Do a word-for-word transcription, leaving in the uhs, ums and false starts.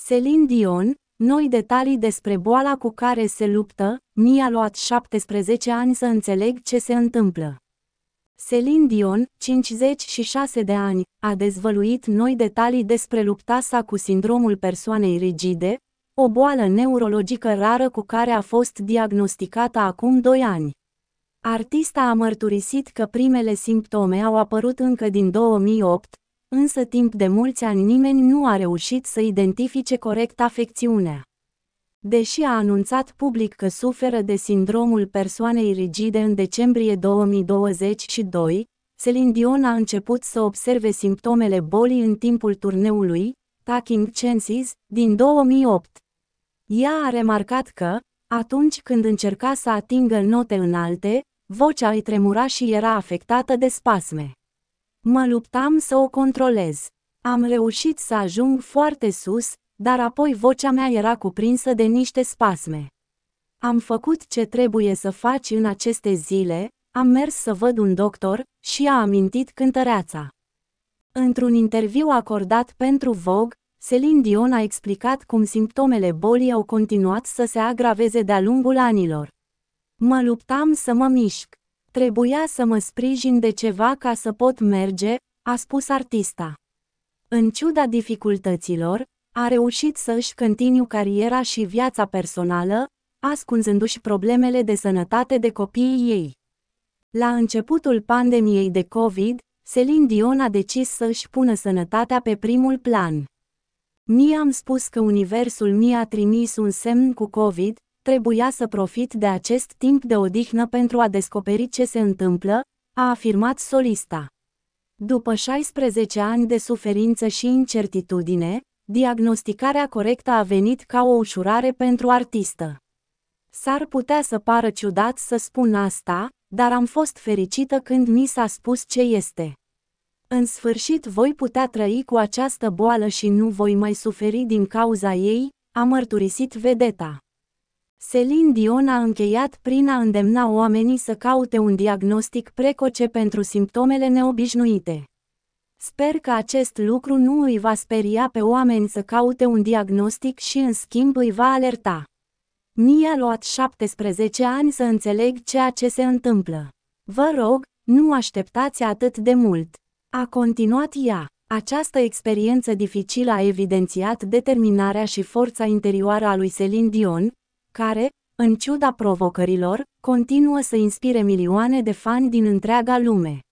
Celine Dion, noi detalii despre boala cu care se luptă. Mi-a luat șaptesprezece ani să înțeleg ce se întâmplă. Celine Dion, cincizeci și șase de ani, a dezvăluit noi detalii despre lupta sa cu sindromul persoanei rigide, o boală neurologică rară cu care a fost diagnosticată acum doi ani. Artista a mărturisit că primele simptome au apărut încă din două mii opt, însă timp de mulți ani nimeni nu a reușit să identifice corect afecțiunea. Deși a anunțat public că suferă de sindromul persoanei rigide în decembrie două mii douăzeci și doi, Celine Dion a început să observe simptomele bolii în timpul turneului Taking Chances din două mii opt. Ea a remarcat că, atunci când încerca să atingă note înalte, vocea îi tremura și era afectată de spasme. Mă luptam să o controlez. Am reușit să ajung foarte sus, dar apoi vocea mea era cuprinsă de niște spasme. Am făcut ce trebuie să faci în aceste zile, am mers să văd un doctor, și a amintit cântăreața. Într-un interviu acordat pentru Vogue, Celine Dion a explicat cum simptomele bolii au continuat să se agraveze de-a lungul anilor. Mă luptam să mă mișc. Trebuia să mă sprijin de ceva ca să pot merge, a spus artista. În ciuda dificultăților, a reușit să își continue cariera și viața personală, ascunzându-și problemele de sănătate de copiii ei. La începutul pandemiei de COVID, Celine Dion a decis să își pună sănătatea pe primul plan. Mi-am spus că universul mi-a trimis un semn cu COVID, trebuia să profit de acest timp de odihnă pentru a descoperi ce se întâmplă, a afirmat solista. După șaisprezece ani de suferință și incertitudine, diagnosticarea corectă a venit ca o ușurare pentru artistă. S-ar putea să pară ciudat să spun asta, dar am fost fericită când mi s-a spus ce este. În sfârșit voi putea trăi cu această boală și nu voi mai suferi din cauza ei, a mărturisit vedeta. Celine Dion a încheiat prin a îndemna oamenii să caute un diagnostic precoce pentru simptomele neobișnuite. Sper că acest lucru nu îi va speria pe oameni să caute un diagnostic și în schimb îi va alerta. Mi-a luat șaptesprezece ani să înțeleg ceea ce se întâmplă. Vă rog, nu așteptați atât de mult. A continuat ea. Această experiență dificilă a evidențiat determinarea și forța interioară a lui Celine Dion, care, în ciuda provocărilor, continuă să inspire milioane de fani din întreaga lume.